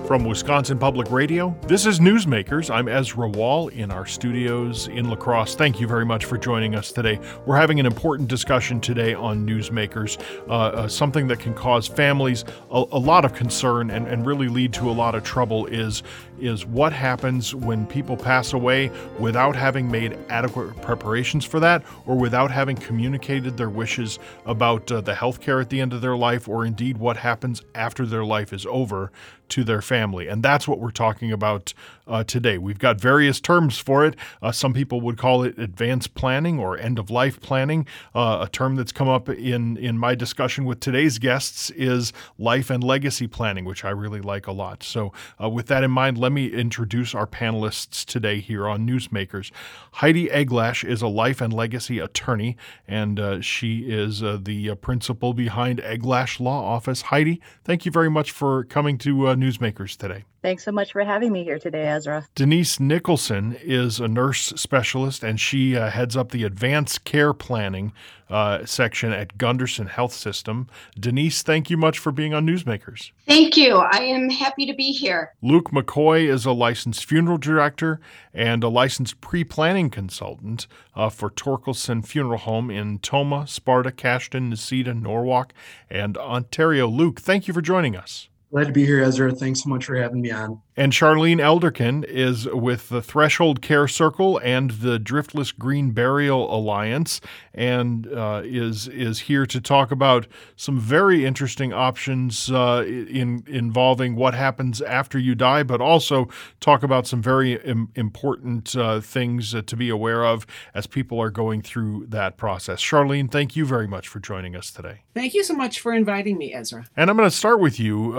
From Wisconsin Public Radio, this is Newsmakers. I'm Ezra Wall in our studios in La Crosse. Thank you very much for joining us today. We're having an important discussion today on Newsmakers, something that can cause families a lot of concern and really lead to a lot of trouble is what happens when people pass away without having made adequate preparations for that, or without having communicated their wishes about the health care at the end of their life, or indeed what happens after their life is over to their family. And that's what we're talking about today. We've got various terms for it. Some people would call it advanced planning or end-of-life planning. A term that's come up in my discussion with today's guests is life and legacy planning, which I really like a lot. So with that in mind, let me introduce our panelists today here on Newsmakers. Heidi Eglash is a life and legacy attorney, and she is the principal behind Eglash Law Office. Heidi, thank you very much for coming to Newsmakers today. Thanks so much for having me here today, Ezra. Denise Nicholson is a nurse specialist, and she heads up the advanced care planning section at Gundersen Health System. Denise, thank you much for being on Newsmakers. Thank you. I am happy to be here. Luke McCoy is a licensed funeral director and a licensed pre-planning consultant for Torkelson Funeral Home in Tomah, Sparta, Cashton, Necedah, Norwalk, and Ontario. Luke, thank you for joining us. Glad to be here, Ezra. Thanks so much for having me on. And Charlene Elderkin is with the Threshold Care Circle and the Driftless Green Burial Alliance, and is here to talk about some very interesting options involving what happens after you die, but also talk about some very important things to be aware of as people are going through that process. Charlene, thank you very much for joining us today. Thank you so much for inviting me, Ezra. And I'm going to start with you,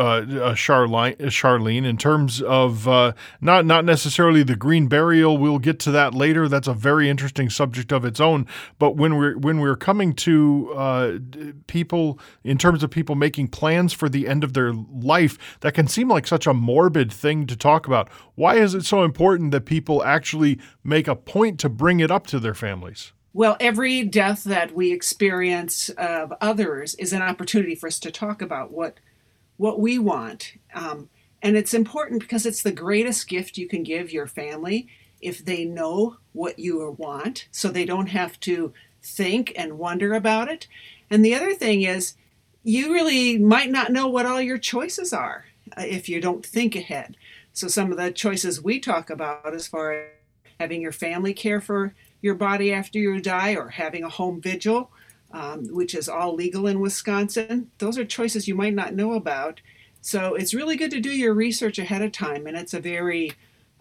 Charlene, in terms of not necessarily the green burial. We'll get to that later. That's a very interesting subject of its own. But when we're coming to people, in terms of people making plans for the end of their life, that can seem like such a morbid thing to talk about. Why is it so important that people actually make a point to bring it up to their families? Well, every death that we experience of others is an opportunity for us to talk about what we want. And it's important because it's the greatest gift you can give your family if they know what you want, so they don't have to think and wonder about it. And the other thing is, you really might not know what all your choices are if you don't think ahead. So some of the choices we talk about as far as having your family care for your body after you die, or having a home vigil, which is all legal in Wisconsin, those are choices you might not know about. So it's really good to do your research ahead of time, and it's a very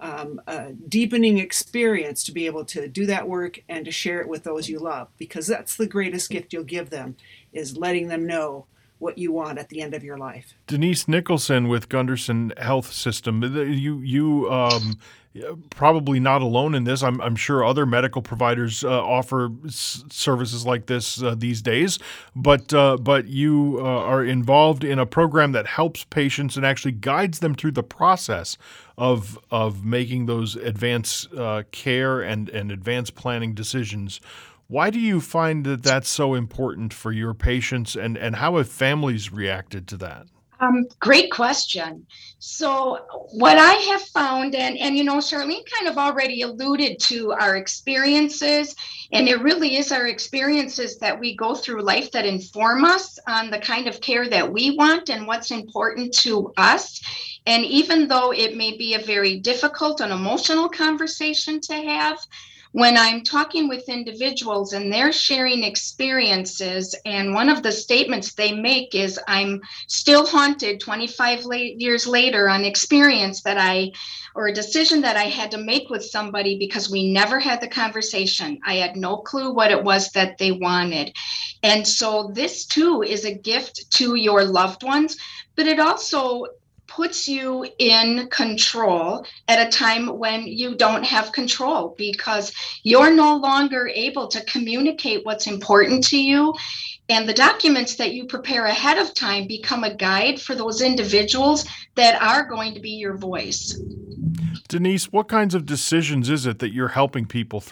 deepening experience to be able to do that work and to share it with those you love, because that's the greatest gift you'll give them, is letting them know what you want at the end of your life. Denise Nicholson with Gundersen Health System, you probably not alone in this. I'm sure other medical providers offer services like this these days, but you are involved in a program that helps patients and actually guides them through the process of making those advanced care and advanced planning decisions. Why do you find that that's so important for your patients, and how have families reacted to that? Great question. So what I have found, and Charlene kind of already alluded to our experiences, and it really is our experiences that we go through life that inform us on the kind of care that we want and what's important to us. And even though it may be a very difficult and emotional conversation to have, when I'm talking with individuals and they're sharing experiences, and one of the statements they make is, I'm still haunted 25 years later on experience or a decision that I had to make with somebody because we never had the conversation. I had no clue what it was that they wanted. And so this too is a gift to your loved ones, but it also puts you in control at a time when you don't have control, because you're no longer able to communicate what's important to you. And the documents that you prepare ahead of time become a guide for those individuals that are going to be your voice. Denise, what kinds of decisions is it that you're helping people through?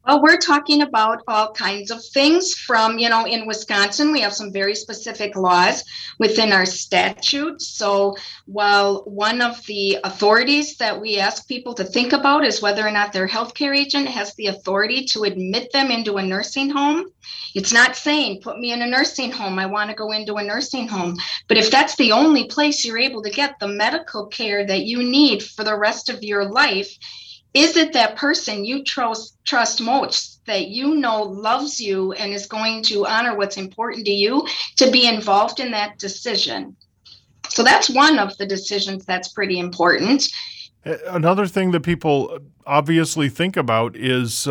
Well, we're talking about all kinds of things from, in Wisconsin, we have some very specific laws within our statute. So while one of the authorities that we ask people to think about is whether or not their healthcare agent has the authority to admit them into a nursing home, it's not saying, put me in a nursing home, I want to go into a nursing home. But if that's the only place you're able to get the medical care that you need for the rest of your life, is it that person you trust most, that loves you and is going to honor what's important to you, to be involved in that decision? So that's one of the decisions that's pretty important. Another thing that people obviously think about is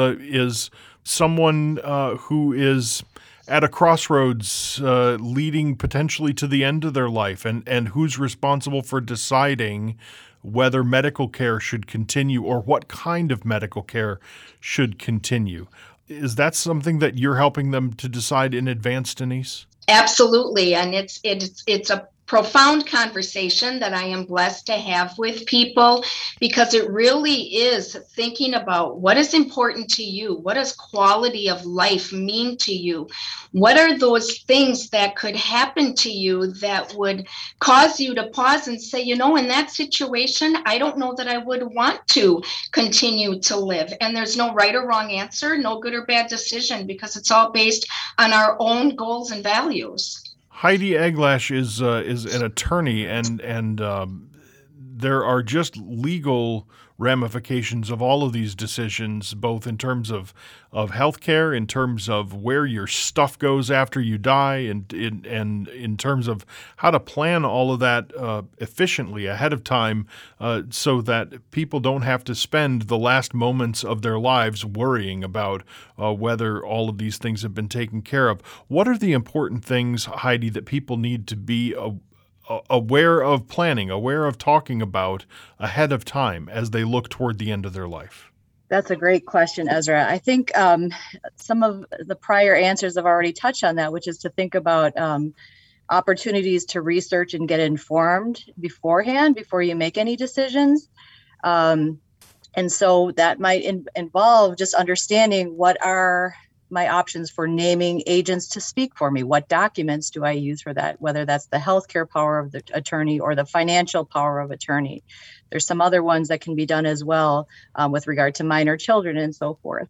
someone who is at a crossroads leading potentially to the end of their life, and who's responsible for deciding whether medical care should continue or what kind of medical care should continue. Is that something that you're helping them to decide in advance, Denise? Absolutely. And it's a profound conversation that I am blessed to have with people, because it really is thinking about what is important to you. What does quality of life mean to you? What are those things that could happen to you that would cause you to pause and say, in that situation, I don't know that I would want to continue to live. And there's no right or wrong answer, no good or bad decision, because it's all based on our own goals and values. Heidi Eglash is an attorney, and there are just legal ramifications of all of these decisions, both in terms of healthcare, in terms of where your stuff goes after you die, and in terms of how to plan all of that efficiently ahead of time, so that people don't have to spend the last moments of their lives worrying about whether all of these things have been taken care of. What are the important things, Heidi, that people need to be aware of planning, aware of talking about ahead of time as they look toward the end of their life? That's a great question, Ezra. I think some of the prior answers have already touched on that, which is to think about opportunities to research and get informed beforehand before you make any decisions. And so that might involve just understanding what are my options for naming agents to speak for me. What documents do I use for that? Whether that's the healthcare power of the attorney or the financial power of attorney. There's some other ones that can be done as well with regard to minor children and so forth.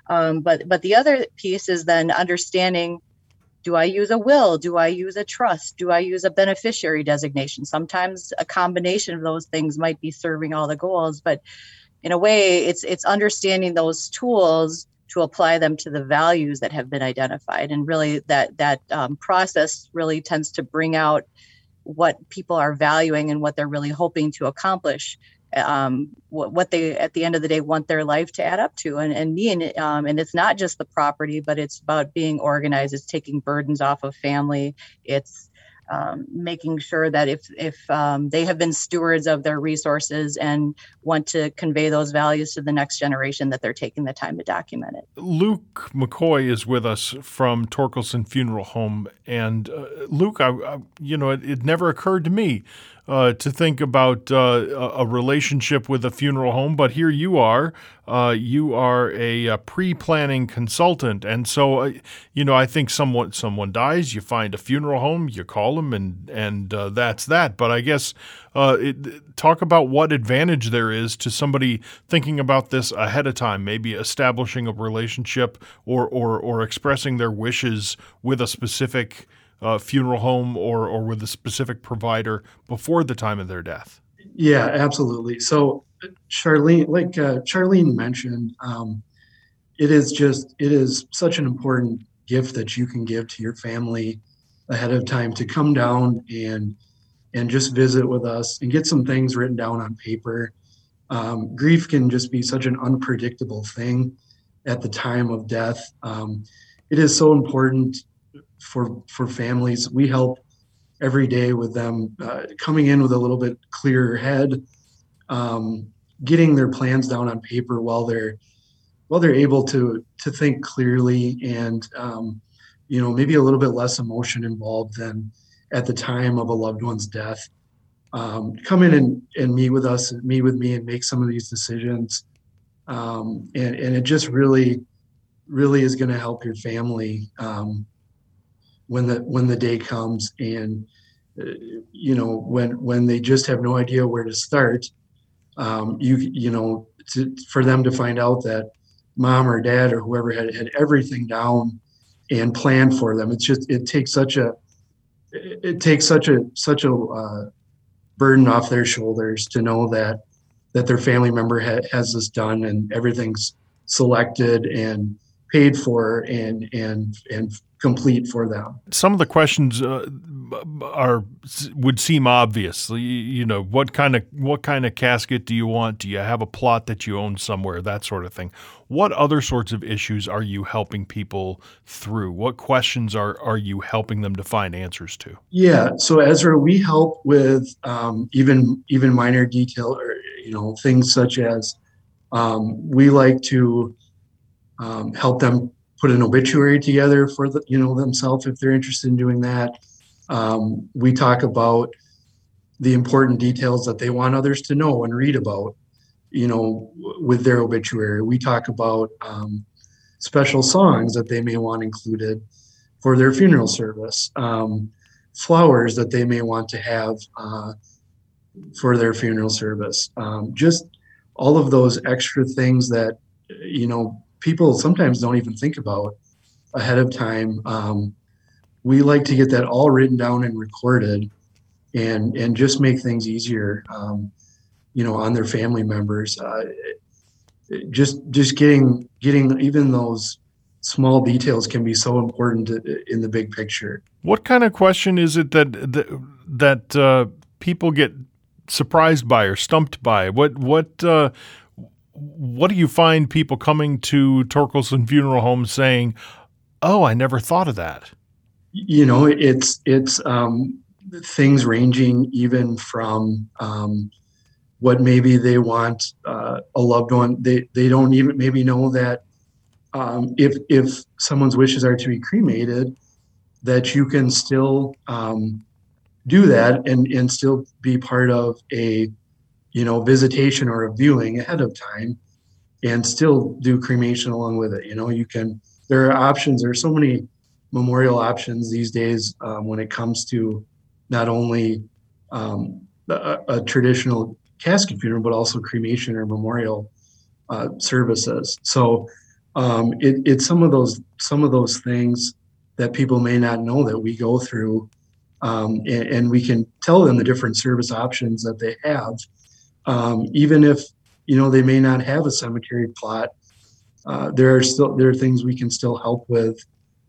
But the other piece is then understanding, do I use a will? Do I use a trust? Do I use a beneficiary designation? Sometimes a combination of those things might be serving all the goals, but in a way, it's understanding those tools to apply them to the values that have been identified. And really that process really tends to bring out what people are valuing and what they're really hoping to accomplish, what they, at the end of the day, want their life to add up to. And it's not just the property, but it's about being organized. It's taking burdens off of family. It's making sure that if they have been stewards of their resources and want to convey those values to the next generation, that they're taking the time to document it. Luke McCoy is with us from Torkelson Funeral Home. And Luke, it never occurred to me to think about a relationship with a funeral home, but here you are. You are a pre-planning consultant, and so I think someone dies, you find a funeral home, you call them, and that's that. But I guess talk about what advantage there is to somebody thinking about this ahead of time, maybe establishing a relationship or expressing their wishes with a specific funeral home or with a specific provider before the time of their death. Yeah, absolutely. So Charlene, like Charlene mentioned, it is such an important gift that you can give to your family ahead of time, to come down and just visit with us and get some things written down on paper. Grief can just be such an unpredictable thing at the time of death. It is so important for families. We help every day with them coming in with a little bit clearer head, getting their plans down on paper while they're able to think clearly, and maybe a little bit less emotion involved than at the time of a loved one's death. Come in and meet with us, meet with me, and make some of these decisions. And it just really really is going to help your family when the day comes. And when they just have no idea where to start, for them to find out that mom or dad or whoever had everything down and planned for them. It takes such a burden off their shoulders to know that their family member has this done and everything's selected and paid for and complete for them. Some of the questions would seem obvious. What kind of casket do you want? Do you have a plot that you own somewhere? That sort of thing. What other sorts of issues are you helping people through? What questions are you helping them to find answers to? Yeah, so Ezra, we help with even minor detail, or things such as we like to help them put an obituary together for themselves if they're interested in doing that. We talk about the important details that they want others to know and read about, with their obituary. We talk about special songs that they may want included for their funeral service, flowers that they may want to have for their funeral service. Just all of those extra things that, people sometimes don't even think about ahead of time. We like to get that all written down and recorded and just make things easier, on their family members. Just getting even those small details can be so important in the big picture. What kind of question is it that people get surprised by or stumped by? What do you find people coming to Torkelson Funeral Home saying, "Oh, I never thought of that"? It's things ranging even from what maybe they want a loved one. They don't even maybe know that if someone's wishes are to be cremated, that you can still do that and still be part of a visitation or a viewing ahead of time and still do cremation along with it. There are options. There are so many memorial options these days when it comes to not only a traditional casket funeral, but also cremation or memorial services. So it's some of those things that people may not know that we go through, and we can tell them the different service options that they have. Even if they may not have a cemetery plot, there are things we can still help with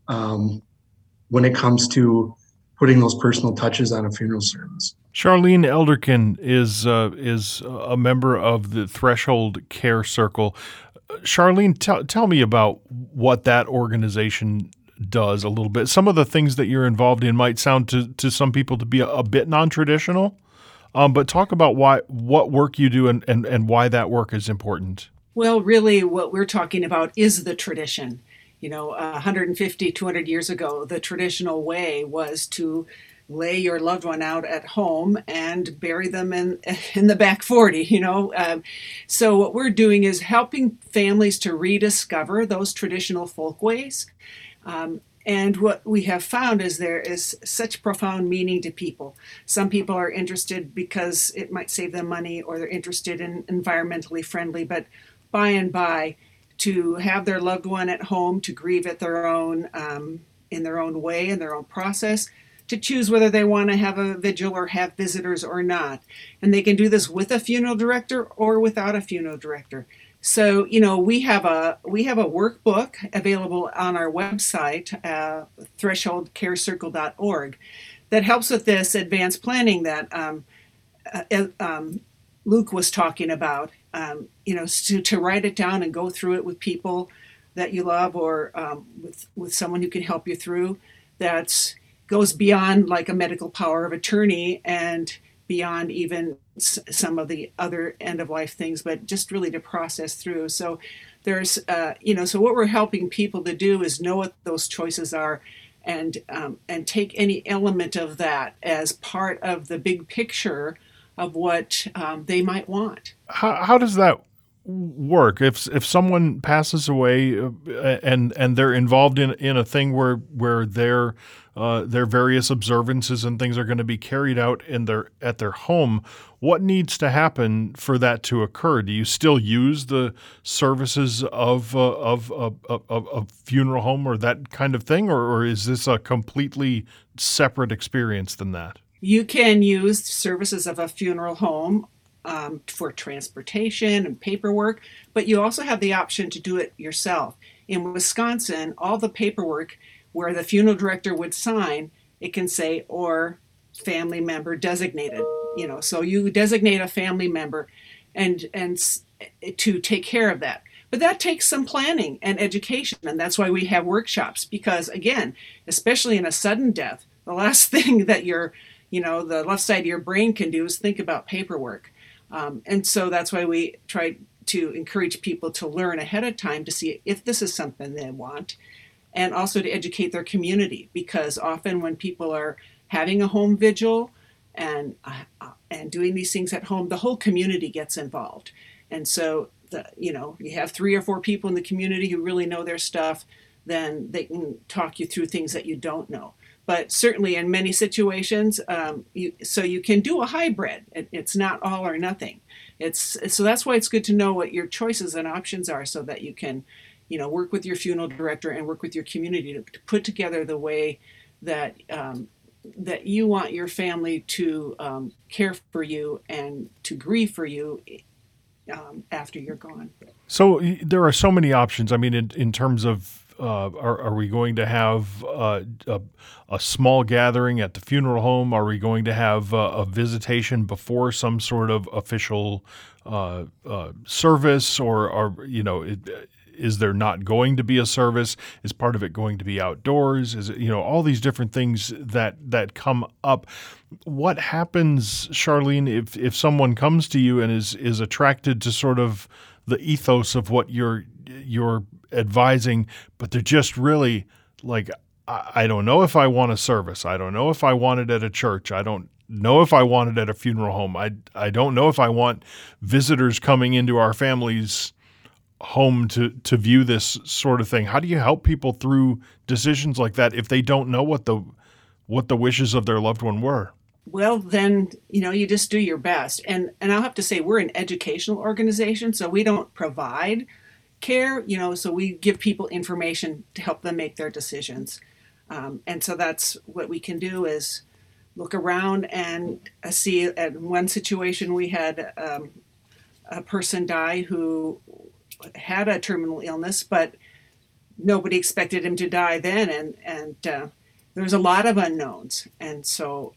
when it comes to putting those personal touches on a funeral service. Charlene Elderkin is a member of the Threshold Care Circle. Charlene, tell me about what that organization does a little bit. Some of the things that you're involved in might sound to some people to be a bit non-traditional. But talk about what work you do and why that work is important. Well, really what we're talking about is the tradition. 150, 200 years ago, the traditional way was to lay your loved one out at home and bury them in the back 40, So what we're doing is helping families to rediscover those traditional folkways. And what we have found is there is such profound meaning to people. Some people are interested because it might save them money, or they're interested in environmentally friendly, but by and by, to have their loved one at home, to grieve at their own, in their own way, in their own process, to choose whether they want to have a vigil or have visitors or not. And they can do this with a funeral director or without a funeral director. So, we have a workbook available on our website, thresholdcarecircle.org, that helps with this advanced planning that Luke was talking about. To write it down and go through it with people that you love, or with someone who can help you through. That goes beyond like a medical power of attorney and beyond even some of the other end-of-life things, but just really to process through. So there's, so what we're helping people to do is know what those choices are and take any element of that as part of the big picture of what they might want. How does that work if someone passes away and they're involved in a thing where their various observances and things are going to be carried out at their home? What needs to happen for that to occur? Do you still use the services of a funeral home or that kind of thing, or is this a completely separate experience than that? You can use services of a funeral home for transportation and paperwork, but you also have the option to do it yourself. In Wisconsin, all the paperwork where the funeral director would sign, it can say, or family member designated, so you designate a family member and to take care of that. But that takes some planning and education, and that's why we have workshops, because again, especially in a sudden death, the last thing that the left side of your brain can do is think about paperwork. And so that's why we try to encourage people to learn ahead of time to see if this is something they want, and also to educate their community, because often when people are having a home vigil and doing these things at home, the whole community gets involved. And so you have 3 or 4 people in the community who really know their stuff, then they can talk you through things that you don't know. But certainly in many situations, you can do a hybrid. It's not all or nothing. So that's why it's good to know what your choices and options are, so that you can, work with your funeral director and work with your community to put together the way that that you want your family to care for you and to grieve for you after you're gone. So there are so many options. I mean, in terms of are we going to have a small gathering at the funeral home? Are we going to have a visitation before some sort of official service, or is there not going to be a service? Is part of it going to be outdoors? Is it, all these different things that come up? What happens, Charlene, if someone comes to you and is attracted to sort of the ethos of what you're advising, but they're just really like, I don't know if I want a service. I don't know if I want it at a church. I don't know if I want it at a funeral home. I don't know if I want visitors coming into our family's home to view this sort of thing. How do you help people through decisions like that if they don't know what the wishes of their loved one were? Well, then, you just do your best. And I'll have to say, we're an educational organization, so we don't provide care, so we give people information to help them make their decisions. And so that's what we can do, is look around and see. At one situation, we had a person die who had a terminal illness, but nobody expected him to die then. And there's a lot of unknowns. And so,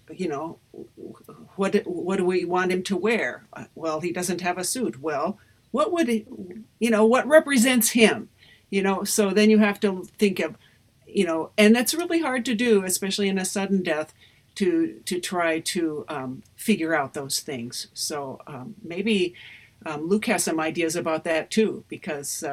what do we want him to wear? Well, he doesn't have a suit. Well, what would it, what represents him? So then you have to think of, and that's really hard to do, especially in a sudden death, to try to figure out those things. So maybe Luke has some ideas about that too, because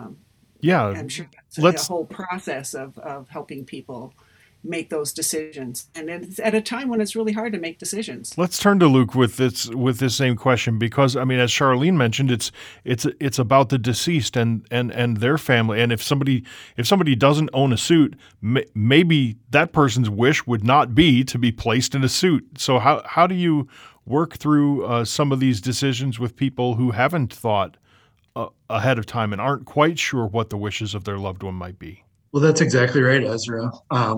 I'm sure that's a whole process of helping people make those decisions, and it's at a time when it's really hard to make decisions. Let's turn to Luke with this same question, because I mean, as Charlene mentioned, it's about the deceased and their family. And if somebody doesn't own a suit, maybe that person's wish would not be to be placed in a suit. So how do you work through some of these decisions with people who haven't thought ahead of time and aren't quite sure what the wishes of their loved one might be? Well, that's exactly right, Ezra.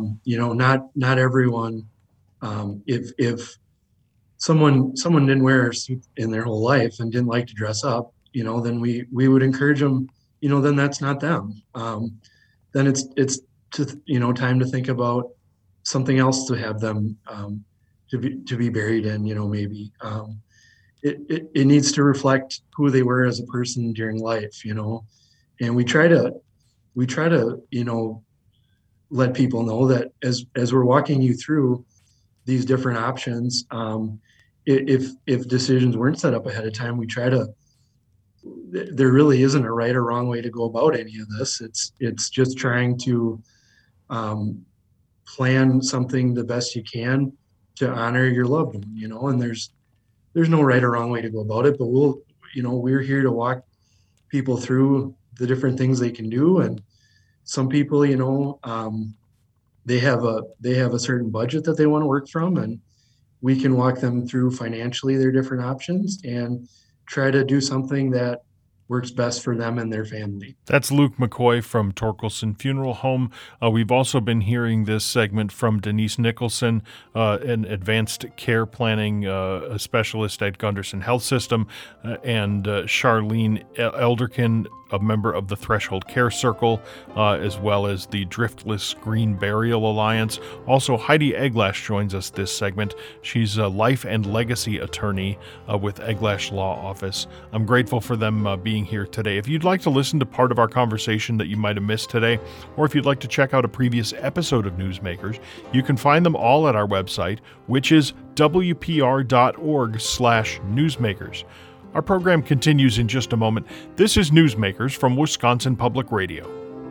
Not everyone. If someone didn't wear a suit in their whole life and didn't like to dress up, then we would encourage them. Then that's not them. Then it's time to think about something else to have them to be buried in. Maybe it needs to reflect who they were as a person during life. And we try to let people know that as we're walking you through these different options, if decisions weren't set up ahead of time, there really isn't a right or wrong way to go about any of this. It's just trying to plan something the best you can to honor your loved one, and there's no right or wrong way to go about it, but we're here to walk people through the different things they can do. And some people, they have a certain budget that they want to work from, and we can walk them through financially their different options and try to do something that works best for them and their family. That's Luke McCoy from Torkelson Funeral Home. We've also been hearing this segment from Denise Nicholson, an advanced care planning a specialist at Gunderson Health System, and Charlene Elderkin, a member of the Threshold Care Circle, as well as the Driftless Green Burial Alliance. Also, Heidi Eglash joins us this segment. She's a life and legacy attorney with Eglash Law Office. I'm grateful for them being here today. If you'd like to listen to part of our conversation that you might have missed today, or if you'd like to check out a previous episode of Newsmakers, you can find them all at our website, which is wpr.org/newsmakers. Our program continues in just a moment. This is Newsmakers from Wisconsin Public Radio.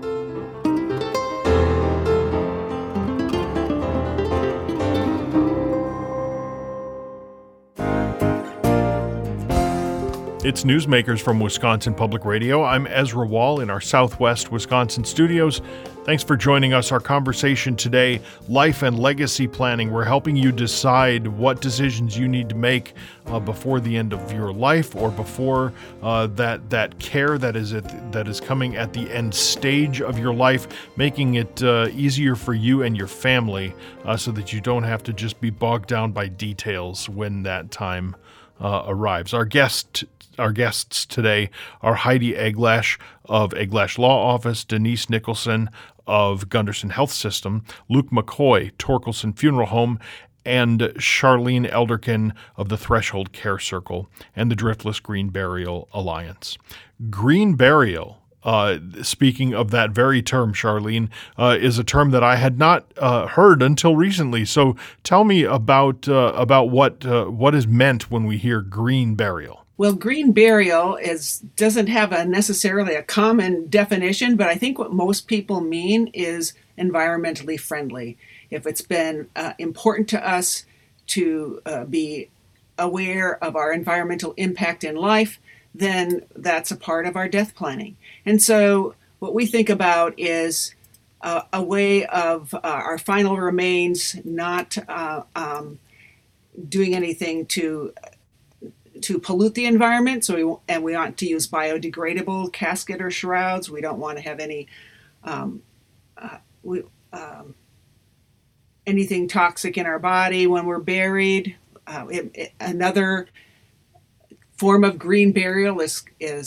It's Newsmakers from Wisconsin Public Radio. I'm Ezra Wall in our Southwest Wisconsin studios. Thanks for joining us. Our conversation today, life and legacy planning. We're helping you decide what decisions you need to make before the end of your life, or before that care that is coming at the end stage of your life, making it easier for you and your family, so that you don't have to just be bogged down by details when that time arrives. Our guests today are Heidi Eglash of Eglash Law Office, Denise Nicholson of Gunderson Health System, Luke McCoy, Torkelson Funeral Home, and Charlene Elderkin of the Threshold Care Circle and the Driftless Green Burial Alliance. Green burial, speaking of that very term, Charlene, is a term that I had not heard until recently. So tell me about what is meant when we hear green burial. Well, green burial doesn't have necessarily a common definition, but I think what most people mean is environmentally friendly. If it's been important to us to be aware of our environmental impact in life, then that's a part of our death planning. And so what we think about is a way of our final remains not doing anything to pollute the environment. So we want to use biodegradable casket or shrouds. We don't want to have any anything toxic in our body when we're buried. Another form of green burial is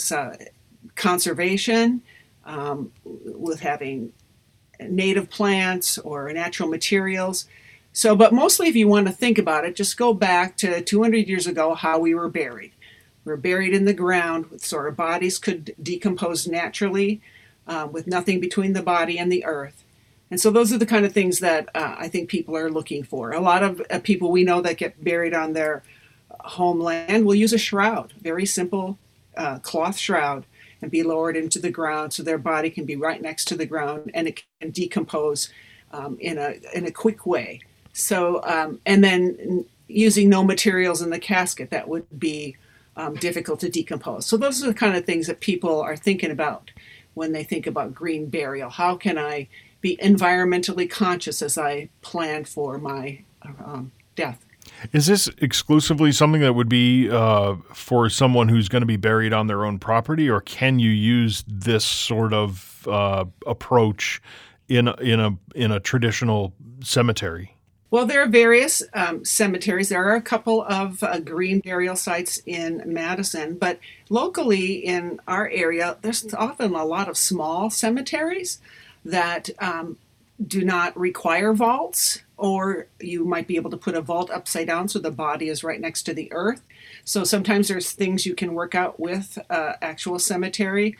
conservation, with having native plants or natural materials. So, but mostly if you want to think about it, just go back to 200 years ago, how we were buried. We were buried in the ground, so our bodies could decompose naturally, with nothing between the body and the earth. And so those are the kind of things that I think people are looking for. A lot of people we know that get buried on their homeland will use a shroud, very simple cloth shroud, and be lowered into the ground so their body can be right next to the ground and it can decompose in a quick way. So, and then using no materials in the casket, that would be difficult to decompose. So those are the kind of things that people are thinking about when they think about green burial. How can I be environmentally conscious as I plan for my death? Is this exclusively something that would be for someone who's going to be buried on their own property, or can you use this sort of approach in a traditional cemetery? Well, there are various cemeteries. There are a couple of green burial sites in Madison, but locally in our area, there's often a lot of small cemeteries that do not require vaults, or you might be able to put a vault upside down so the body is right next to the earth. So sometimes there's things you can work out with actual cemetery,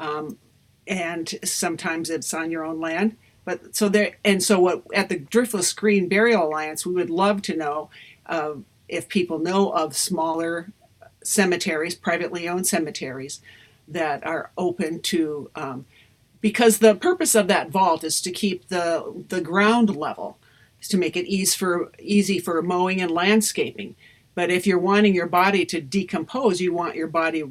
and sometimes it's on your own land. But so there, and so what at the Driftless Green Burial Alliance, we would love to know if people know of smaller cemeteries, privately owned cemeteries that are open to, because the purpose of that vault is to keep the ground level, is to make it easy for mowing and landscaping. But if you're wanting your body to decompose, you want your body right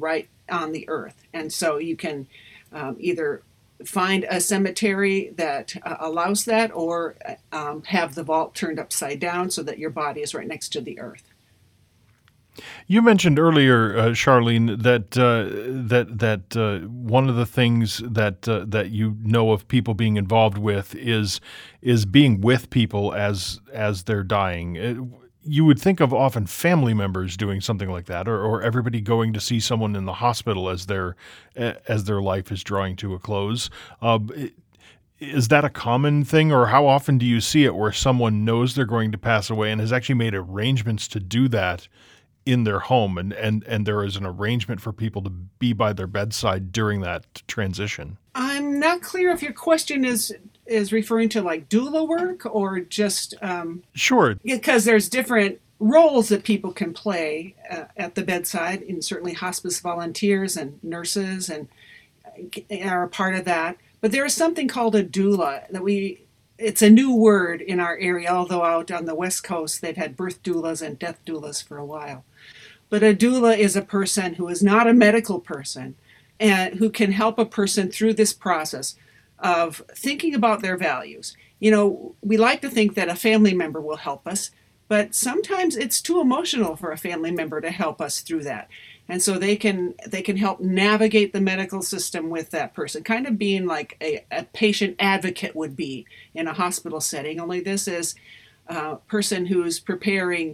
on the earth. And so you can either find a cemetery that allows that, or have the vault turned upside down so that your body is right next to the earth. You mentioned earlier, Charlene, that one of the things that you know of people being involved with is being with people as they're dying. You would think of often family members doing something like that, or everybody going to see someone in the hospital as their life is drawing to a close. Is that a common thing, or how often do you see it where someone knows they're going to pass away and has actually made arrangements to do that in their home, and there is an arrangement for people to be by their bedside during that transition? I'm not clear if your question is referring to like doula work or just Sure, because there's different roles that people can play at the bedside, and certainly hospice volunteers and nurses and are a part of that. But there is something called a doula it's a new word in our area, although out on the West Coast they've had birth doulas and death doulas for a while. But a doula is a person who is not a medical person and who can help a person through this process of thinking about their values. You know, we like to think that a family member will help us, but sometimes it's too emotional for a family member to help us through that. And so they can help navigate the medical system with that person, kind of being like a patient advocate would be in a hospital setting, only this is a person who's preparing,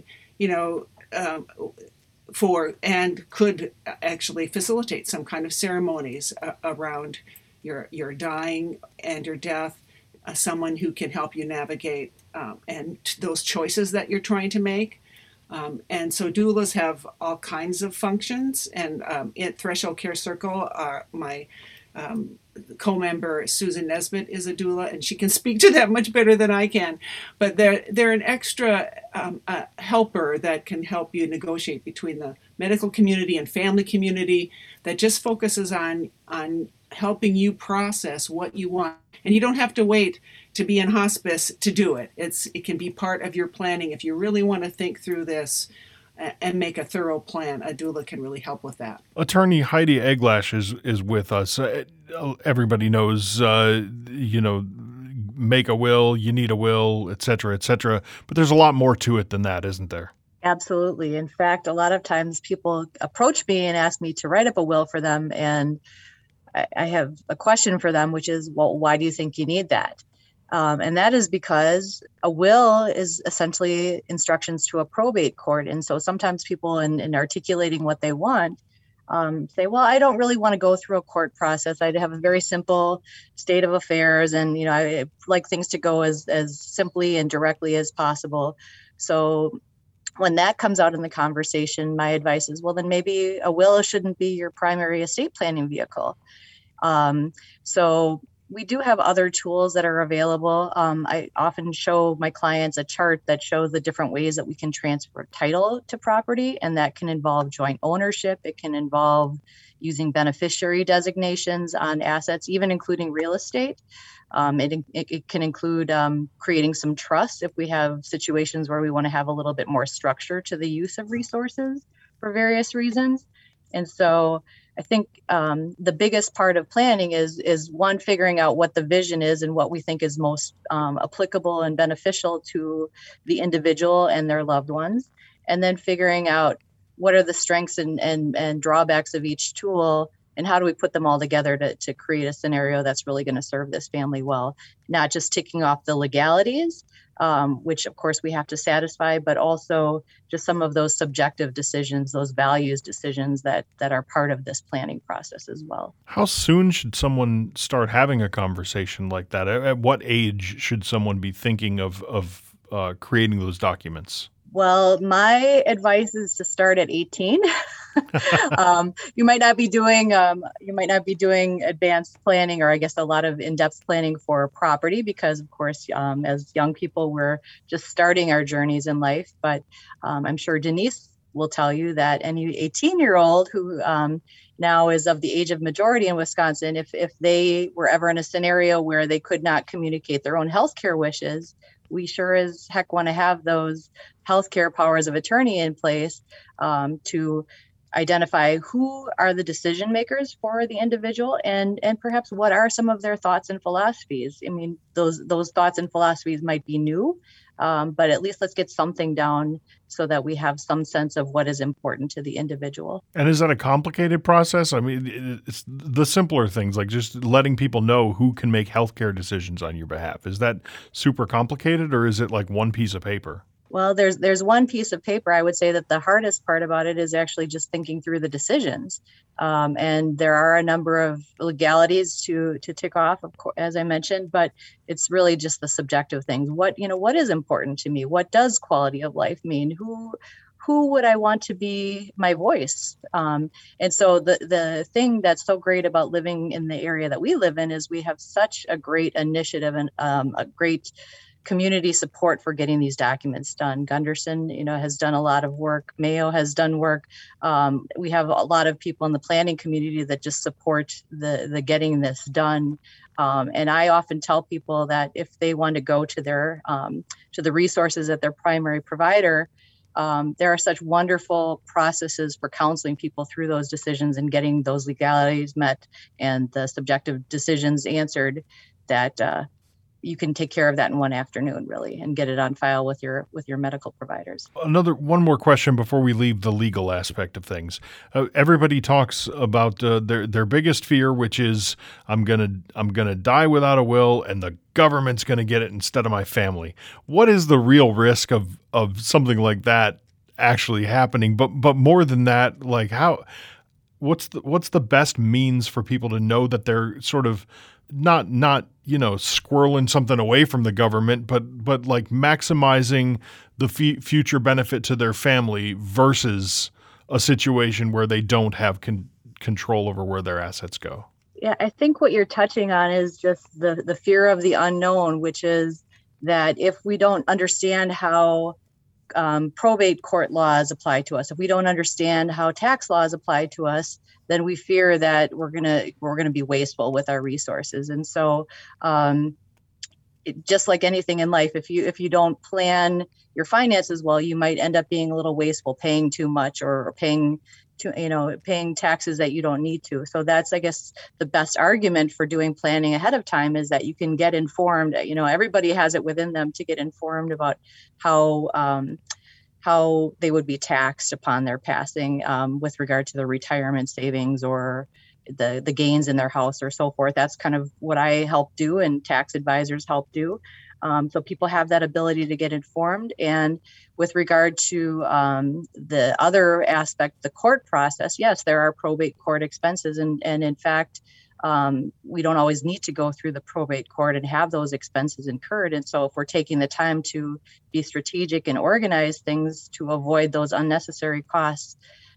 for and could actually facilitate some kind of ceremonies around your dying and your death, someone who can help you navigate and those choices that you're trying to make. And so doulas have all kinds of functions, and at Threshold Care Circle, my co-member Susan Nesbitt is a doula, and she can speak to that much better than I can. But they're an extra helper that can help you negotiate between the medical community and family community that just focuses on helping you process what you want. And you don't have to wait to be in hospice to do it. It can be part of your planning. If you really want to think through this and make a thorough plan, a doula can really help with that. Attorney Heidi Eglash is with us. Everybody knows, make a will, you need a will, et cetera, but there's a lot more to it than that, isn't there? Absolutely. In fact, a lot of times people approach me and ask me to write up a will for them, and I have a question for them, which is, well, why do you think you need that? And that is because a will is essentially instructions to a probate court. And so sometimes people in articulating what they want say, well, I don't really want to go through a court process. I'd have a very simple state of affairs. And, I like things to go as simply and directly as possible. So when that comes out in the conversation, my advice is, well, then maybe a will shouldn't be your primary estate planning vehicle. So we do have other tools that are available. I often show my clients a chart that shows the different ways that we can transfer title to property, and that can involve joint ownership. It can involve using beneficiary designations on assets, even including real estate. It can include creating some trust if we have situations where we want to have a little bit more structure to the use of resources for various reasons. And so I think the biggest part of planning is one, figuring out what the vision is and what we think is most applicable and beneficial to the individual and their loved ones, and then figuring out what are the strengths and drawbacks of each tool, and how do we put them all together to create a scenario that's really going to serve this family well, not just ticking off the legalities, which of course we have to satisfy, but also just some of those subjective decisions, those values decisions that are part of this planning process as well. How soon should someone start having a conversation like that? At what age should someone be thinking of creating those documents? Well, my advice is to start at 18. You might not be doing advanced planning, or I guess a lot of in-depth planning for property, because of course, as young people, we're just starting our journeys in life. But I'm sure Denise will tell you that any 18-year-old who now is of the age of majority in Wisconsin, if they were ever in a scenario where they could not communicate their own healthcare wishes, we sure as heck want to have those healthcare powers of attorney in place to identify who are the decision makers for the individual, and perhaps what are some of their thoughts and philosophies. I mean, those thoughts and philosophies might be new, but at least let's get something down so that we have some sense of what is important to the individual. And is that a complicated process? I mean, it's the simpler things, like just letting people know who can make healthcare decisions on your behalf. Is that super complicated, or is it like one piece of paper? Well, there's one piece of paper. I would say that the hardest part about it is actually just thinking through the decisions. And there are a number of legalities to tick off, of course, as I mentioned, but it's really just the subjective things. What is important to me? What does quality of life mean? Who would I want to be my voice? And so the thing that's so great about living in the area that we live in is we have such a great initiative and a great community support for getting these documents done. Gunderson, has done a lot of work. Mayo has done work. We have a lot of people in the planning community that just support the getting this done. And I often tell people that if they want to go to their to the resources at their primary provider, there are such wonderful processes for counseling people through those decisions and getting those legalities met and the subjective decisions answered, that you can take care of that in one afternoon, really, and get it on file with your medical providers. One more question before we leave the legal aspect of things. Everybody talks about their biggest fear, which is I'm gonna die without a will, and the government's gonna get it instead of my family. What is the real risk of something like that actually happening? But more than that, like what's the best means for people to know that they're sort of not squirreling something away from the government, but like maximizing the future benefit to their family versus a situation where they don't have control over where their assets go? Yeah, I think what you're touching on is just the fear of the unknown, which is that if we don't understand how probate court laws apply to us, if we don't understand how tax laws apply to us, then we fear that we're gonna be wasteful with our resources. And so, just like anything in life, if you don't plan your finances well, you might end up being a little wasteful, paying too much or paying taxes that you don't need to. So that's, I guess, the best argument for doing planning ahead of time is that you can get informed. Everybody has it within them to get informed about how they would be taxed upon their passing with regard to their retirement savings or the gains in their house or so forth. That's kind of what I help do and tax advisors help do. So people have that ability to get informed. And with regard to the other aspect, the court process, yes, there are probate court expenses. And in fact, we don't always need to go through the probate court and have those expenses incurred. And so if we're taking the time to be strategic and organize things to avoid those unnecessary costs,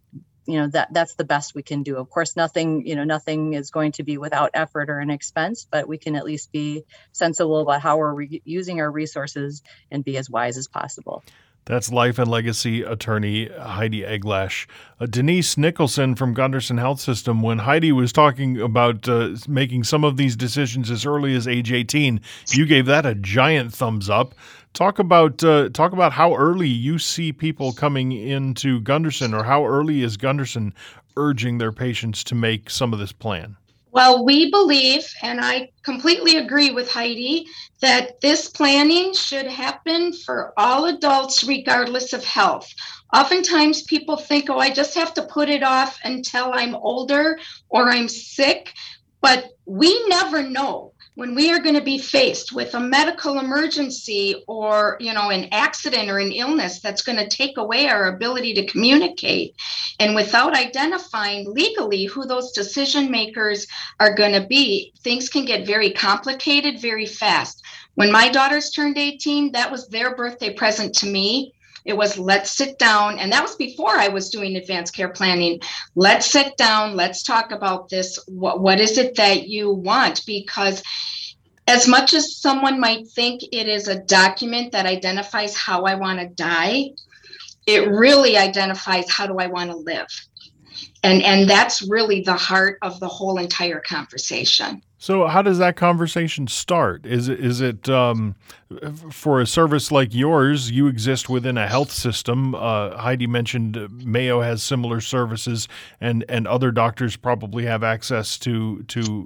that's the best we can do. Of course, nothing is going to be without effort or an expense, but we can at least be sensible about how we're using our resources and be as wise as possible. That's life and legacy attorney Heidi Eglash. Denise Nicholson from Gunderson Health System, when Heidi was talking about making some of these decisions as early as age 18, you gave that a giant thumbs up. Talk about how early you see people coming into Gunderson, or how early is Gunderson urging their patients to make some of this plan? Well, we believe, and I completely agree with Heidi, that this planning should happen for all adults regardless of health. Oftentimes people think, I just have to put it off until I'm older or I'm sick, but we never know when we are going to be faced with a medical emergency or, an accident or an illness that's going to take away our ability to communicate. And without identifying legally who those decision makers are going to be, things can get very complicated very fast. When my daughters turned 18, that was their birthday present to me. It was, let's sit down. And that was before I was doing advanced care planning. Let's sit down. Let's talk about this. What is it that you want? Because as much as someone might think it is a document that identifies how I want to die, it really identifies how do I want to live. And that's really the heart of the whole entire conversation. So how does that conversation start? Is it for a service like yours, you exist within a health system. Heidi mentioned Mayo has similar services, and other doctors probably have access to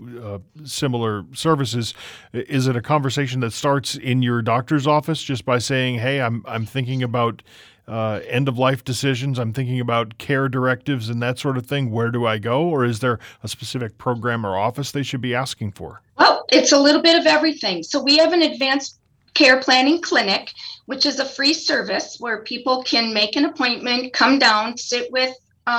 similar services. Is it a conversation that starts in your doctor's office just by saying, "Hey, I'm thinking about end of life decisions. I'm thinking about care directives and that sort of thing. Where do I go?" Or is there a specific program or office they should be asking for? Well, it's a little bit of everything. So we have an advanced care planning clinic, which is a free service where people can make an appointment, come down, sit with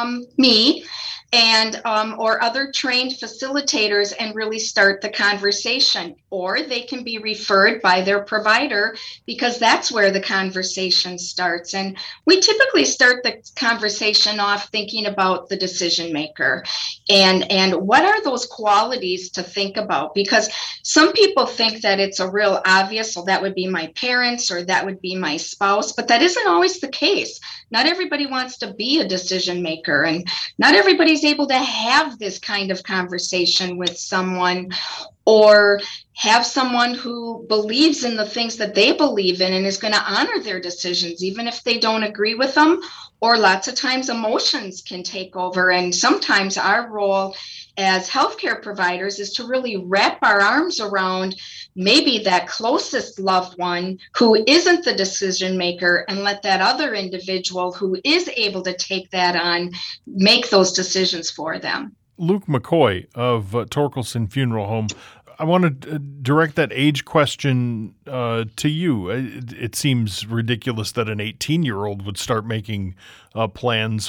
me and or other trained facilitators and really start the conversation. Or they can be referred by their provider, because that's where the conversation starts. And we typically start the conversation off thinking about the decision maker and what are those qualities to think about, because some people think that it's a real obvious, so that would be my parents or that would be my spouse, but that isn't always the case. Not everybody wants to be a decision maker, and not everybody's able to have this kind of conversation with someone, or have someone who believes in the things that they believe in and is going to honor their decisions, even if they don't agree with them. Or lots of times emotions can take over. And sometimes our role as healthcare providers is to really wrap our arms around maybe that closest loved one who isn't the decision maker, and let that other individual who is able to take that on make those decisions for them. Luke McCoy of Torkelson Funeral Home, I want to direct that age question to you. It seems ridiculous that an 18-year-old would start making plans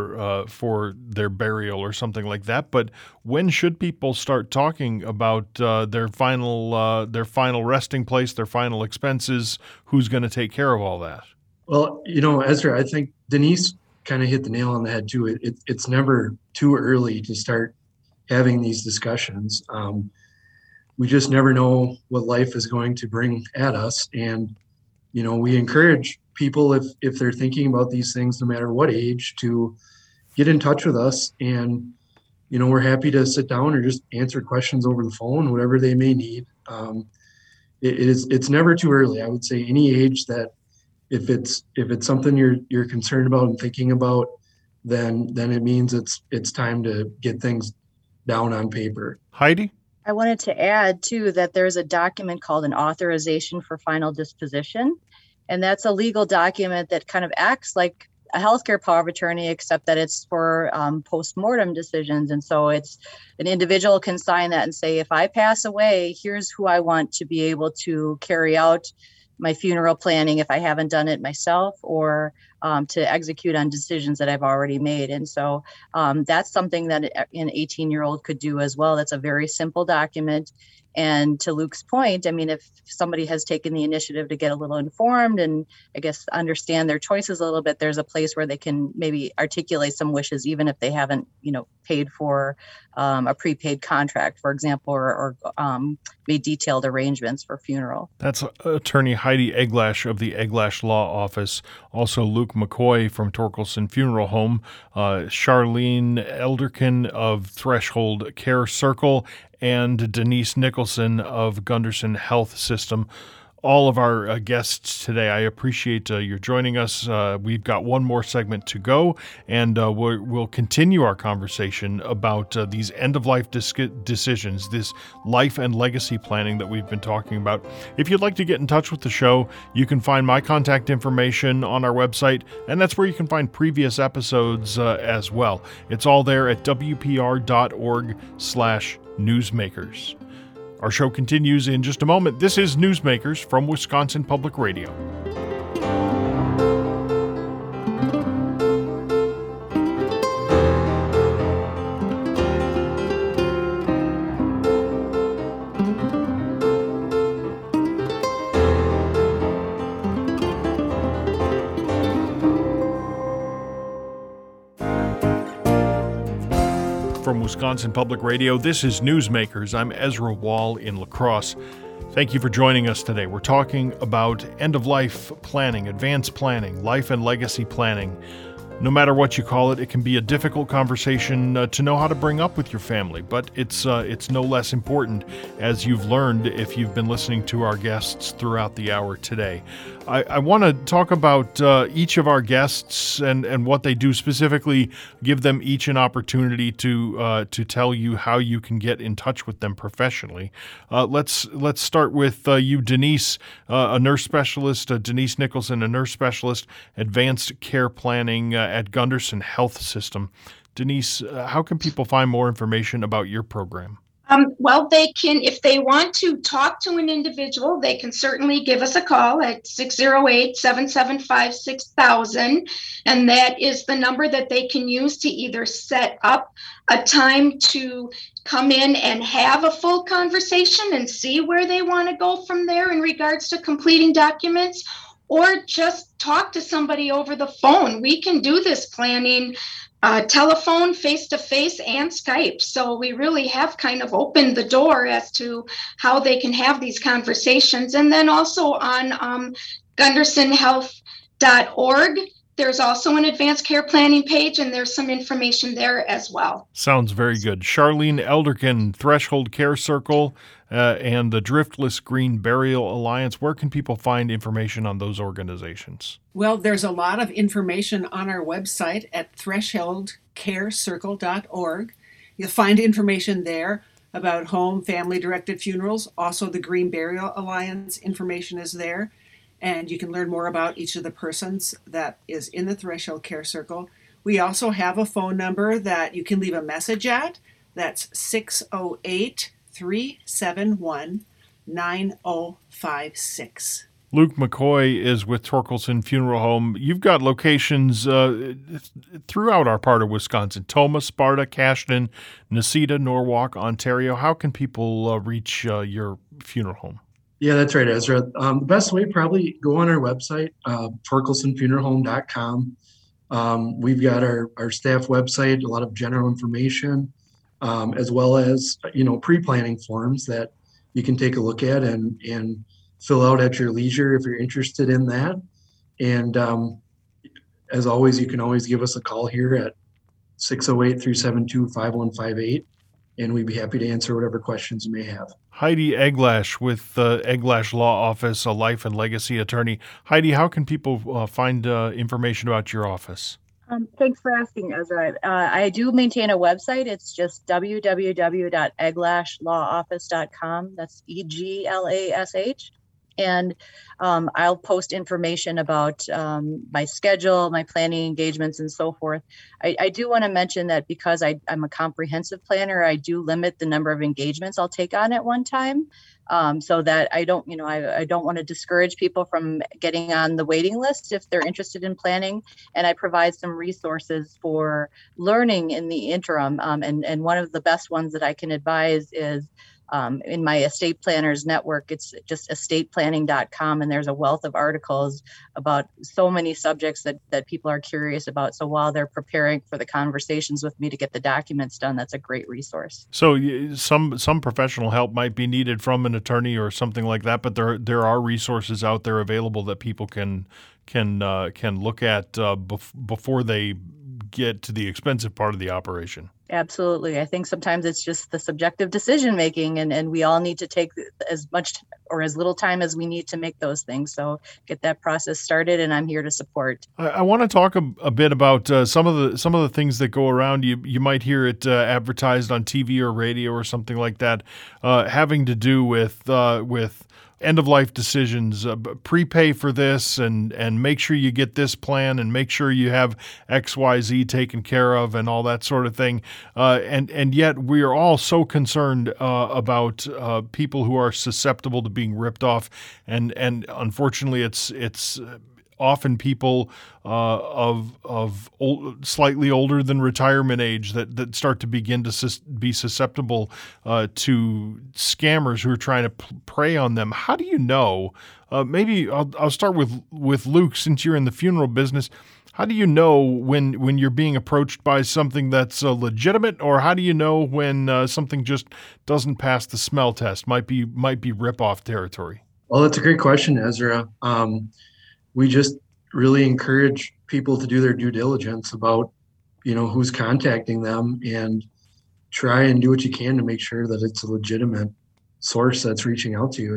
for their burial or something like that. But when should people start talking about their final resting place, their final expenses? Who's going to take care of all that? Well, Ezra, I think Denise kind of hit the nail on the head too. It's never too early to start having these discussions. We just never know what life is going to bring at us. And, we encourage people, if they're thinking about these things, no matter what age, to get in touch with us. And, we're happy to sit down or just answer questions over the phone, whatever they may need. It's never too early. I would say any age that if it's something you're concerned about and thinking about, then it means it's time to get things down on paper. Heidi? I wanted to add, too, that there's a document called an authorization for final disposition. And that's a legal document that kind of acts like a healthcare power of attorney, except that it's for post-mortem decisions. And so it's an individual can sign that and say, if I pass away, here's who I want to be able to carry out my funeral planning if I haven't done it myself, or to execute on decisions that I've already made. And so that's something that an 18-year-old could do as well. That's a very simple document. And to Luke's point, I mean, if somebody has taken the initiative to get a little informed and I guess understand their choices a little bit, there's a place where they can maybe articulate some wishes, even if they haven't, paid for a prepaid contract, for example, or made detailed arrangements for funeral. That's attorney Heidi Eglash of the Eglash Law Office. Also Luke McCoy from Torkelson Funeral Home, Charlene Elderkin of Threshold Care Circle, and Denise Nicholson of Gunderson Health System. All of our guests today, I appreciate your joining us. We've got one more segment to go, and we'll continue our conversation about these end-of-life decisions, this life and legacy planning that we've been talking about. If you'd like to get in touch with the show, you can find my contact information on our website, and that's where you can find previous episodes as well. It's all there at wpr.org/newsmakers. Our show continues in just a moment. This is Newsmakers from Wisconsin Public Radio. From Wisconsin Public Radio, this is Newsmakers. I'm Ezra Wall in La Crosse. Thank you for joining us today. We're talking about end-of-life planning, advanced planning, life and legacy planning. No matter what you call it, it can be a difficult conversation to know how to bring up with your family, but it's no less important, as you've learned if you've been listening to our guests throughout the hour today. I want to talk about each of our guests and what they do, specifically give them each an opportunity to tell you how you can get in touch with them professionally. Let's start with you, Denise, a nurse specialist, Denise Nicholson, a nurse specialist, advanced care planning at Gundersen Health System. Denise, how can people find more information about your program? Well, they can, if they want to talk to an individual, they can certainly give us a call at 608-775-6000. And that is the number that they can use to either set up a time to come in and have a full conversation and see where they want to go from there in regards to completing documents, or just talk to somebody over the phone. We can do this planning telephone, face-to-face, and Skype. So we really have kind of opened the door as to how they can have these conversations. And then also on gundersenhealth.org, there's also an advanced care planning page, and there's some information there as well. Sounds very good. Charlene Elderkin, Threshold Care Circle, and the Driftless Green Burial Alliance. Where can people find information on those organizations? Well, there's a lot of information on our website at thresholdcarecircle.org. You'll find information there about home family-directed funerals. Also, the Green Burial Alliance information is there. And you can learn more about each of the persons that is in the Threshold Care Circle. We also have a phone number that you can leave a message at. That's 608-371-9056. Luke McCoy is with Torkelson Funeral Home. You've got locations throughout our part of Wisconsin: Tomah, Sparta, Cashton, Necedah, Norwalk, Ontario. How can people reach your funeral home? Yeah, that's right, Ezra. The best way, probably go on our website, torkelsonfuneralhome.com. We've got our staff website, a lot of general information, as well as, pre-planning forms that you can take a look at and fill out at your leisure if you're interested in that. And as always, you can always give us a call here at 608-372-5158, and we'd be happy to answer whatever questions you may have. Heidi Eglash with the Eglash Law Office, a life and legacy attorney. Heidi, how can people find information about your office? Thanks for asking, Ezra. I do maintain a website. It's just www.eglashlawoffice.com. That's EGLASH. And I'll post information about my schedule, my planning engagements, and so forth. I do want to mention that because I'm a comprehensive planner, I do limit the number of engagements I'll take on at one time, so that I don't want to discourage people from getting on the waiting list if they're interested in planning. And I provide some resources for learning in the interim. And one of the best ones that I can advise is in my estate planners network. It's just estateplanning.com, and there's a wealth of articles about so many subjects that people are curious about. So while they're preparing for the conversations with me to get the documents done, that's a great resource. So some professional help might be needed from an attorney or something like that, but there are resources out there available that people can look at before they get to the expensive part of the operation. Absolutely. I think sometimes it's just the subjective decision making, and we all need to take as much or as little time as we need to make those things. So get that process started, and I'm here to support. I want to talk a bit about some of the things that go around. You might hear it advertised on TV or radio or something like that, having to do with end-of-life decisions, prepay for this and make sure you get this plan and make sure you have XYZ taken care of and all that sort of thing. And yet we are all so concerned about people who are susceptible to being ripped off. And unfortunately, it's often people of slightly older than retirement age that start to begin to be susceptible to scammers who are trying to prey on them. How do you know? Maybe I'll start with Luke, since you're in the funeral business. How do you know when you're being approached by something that's legitimate, or how do you know when something just doesn't pass the smell test? Might be rip-off territory. Well, that's a great question, Ezra. We just really encourage people to do their due diligence about, who's contacting them, and try and do what you can to make sure that it's a legitimate source that's reaching out to you.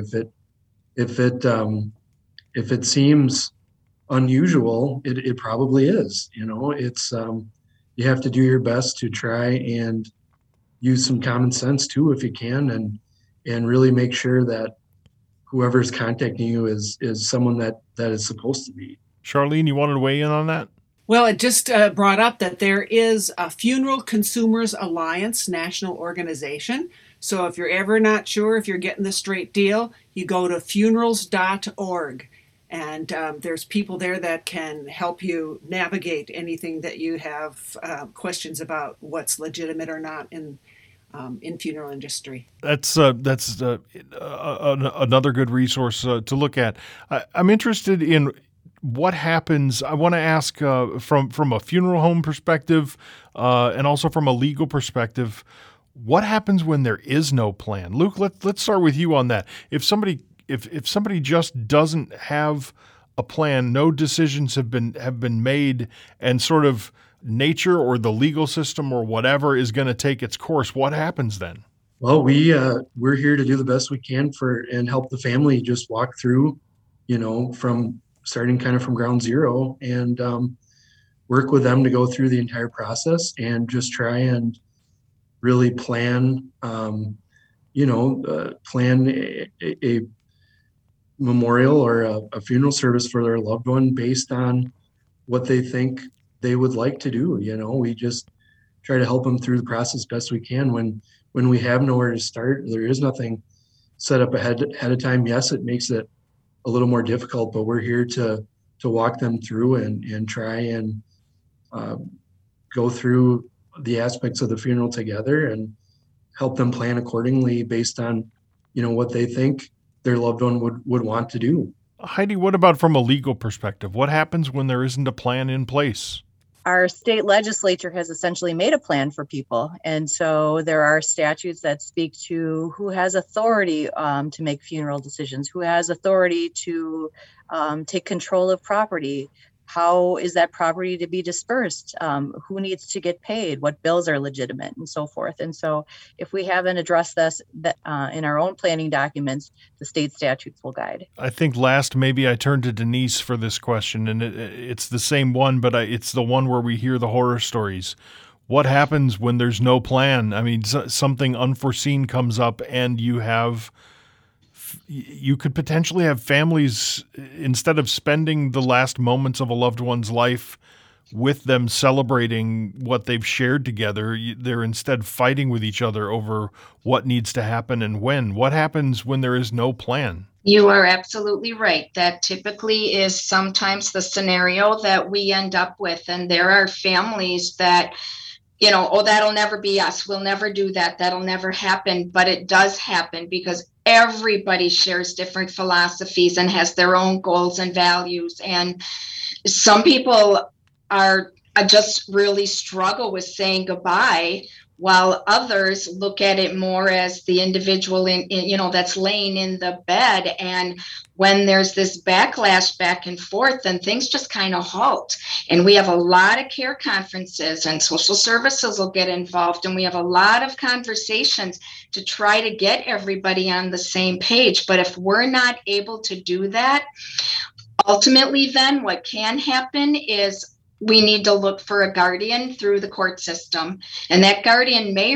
If it seems unusual, it probably is. It's you have to do your best to try and use some common sense too, if you can, and really make sure that whoever's contacting you is someone that is supposed to be. Charlene, you wanted to weigh in on that? Well, it just brought up that there is a Funeral Consumers Alliance national organization. So if you're ever not sure if you're getting the straight deal, you go to funerals.org. And there's people there that can help you navigate anything that you have questions about what's legitimate or not in funeral industry. That's another good resource to look at. I'm interested in what happens. I want to ask from a funeral home perspective and also from a legal perspective, what happens when there is no plan? Luke, let's start with you on that. If somebody just doesn't have a plan, no decisions have been made, and sort of nature or the legal system or whatever is going to take its course, what happens then? Well, we're here to do the best we can and help the family just walk through, from starting kind of from ground zero, and work with them to go through the entire process and just try and really plan, plan a memorial or a funeral service for their loved one based on what they think they would like to do. We just try to help them through the process best we can. When we have nowhere to start, there is nothing set up ahead of time. Yes, it makes it a little more difficult, but we're here to walk them through and try and go through the aspects of the funeral together and help them plan accordingly based on, what they think their loved one would want to do. Heidi, what about from a legal perspective? What happens when there isn't a plan in place? Our state legislature has essentially made a plan for people. And so there are statutes that speak to who has authority to make funeral decisions, who has authority to take control of property. How is that property to be dispersed? Who needs to get paid? What bills are legitimate, and so forth. And so if we haven't addressed this in our own planning documents, the state statutes will guide. I think last maybe I turned to Denise for this question, and it's the same one, but it's the one where we hear the horror stories. What happens when there's no plan? I mean, something unforeseen comes up and you could potentially have families, instead of spending the last moments of a loved one's life with them celebrating what they've shared together, they're instead fighting with each other over what needs to happen and when. What happens when there is no plan? You are absolutely right. That typically is sometimes the scenario that we end up with. And there are families that, that'll never be us. We'll never do that. That'll never happen. But it does happen because everybody shares different philosophies and has their own goals and values. And some people are just really struggle with saying goodbye, while others look at it more as the individual that's laying in the bed. And when there's this backlash back and forth, then things just kind of halt. And we have a lot of care conferences, and social services will get involved. And we have a lot of conversations to try to get everybody on the same page. But if we're not able to do that, ultimately then what can happen is we need to look for a guardian through the court system. And that guardian may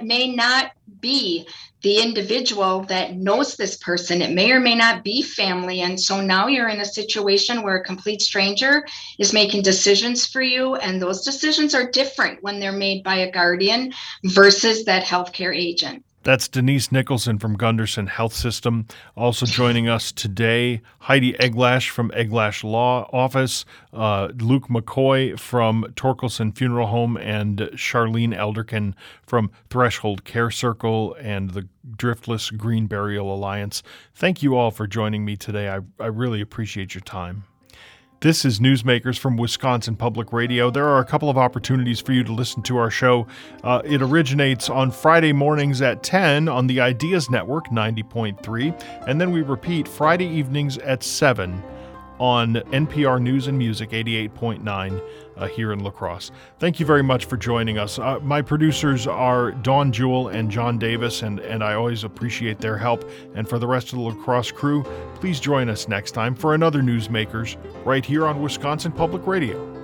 not be the individual that knows this person. It may or may not be family. And so now you're in a situation where a complete stranger is making decisions for you. And those decisions are different when they're made by a guardian versus that healthcare agent. That's Denise Nicholson from Gunderson Health System. Also joining us today, Heidi Eglash from Eglash Law Office, Luke McCoy from Torkelson Funeral Home, and Charlene Elderkin from Threshold Care Circle and the Driftless Green Burial Alliance. Thank you all for joining me today. I really appreciate your time. This is Newsmakers from Wisconsin Public Radio. There are a couple of opportunities for you to listen to our show. It originates on Friday mornings at 10 on the Ideas Network 90.3, and then we repeat Friday evenings at 7 on NPR News and Music 88.9 here in La Crosse. Thank you very much for joining us. My producers are Dawn Jewell and John Davis, and I always appreciate their help. And for the rest of the La Crosse crew, please join us next time for another Newsmakers right here on Wisconsin Public Radio.